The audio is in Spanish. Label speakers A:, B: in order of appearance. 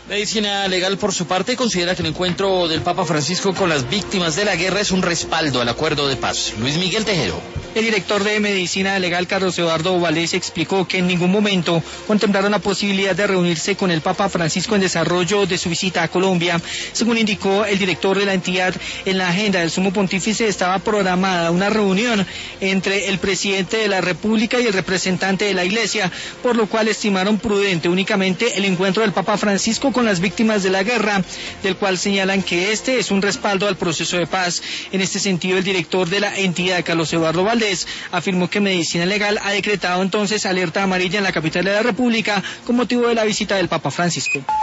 A: Medicina Legal, por su parte, considera que el encuentro del Papa Francisco con las víctimas de la guerra es un respaldo al acuerdo de paz. Luis Miguel Tejero.
B: El director de Medicina Legal, Carlos Eduardo Valdés, explicó que en ningún momento contemplaron la posibilidad de reunirse con el Papa Francisco en desarrollo de su visita a Colombia. Según indicó el director de la entidad, en la agenda del Sumo Pontífice estaba programada una reunión entre el presidente de la República y el representante de la Iglesia, por lo cual estimaron prudente únicamente el encuentro del Papa Francisco con las víctimas de la guerra, del cual señalan que este es un respaldo al proceso de paz. En este sentido, el director de la entidad, Carlos Eduardo Valdés, afirmó que Medicina Legal ha decretado entonces alerta amarilla en la capital de la República con motivo de la visita del Papa Francisco.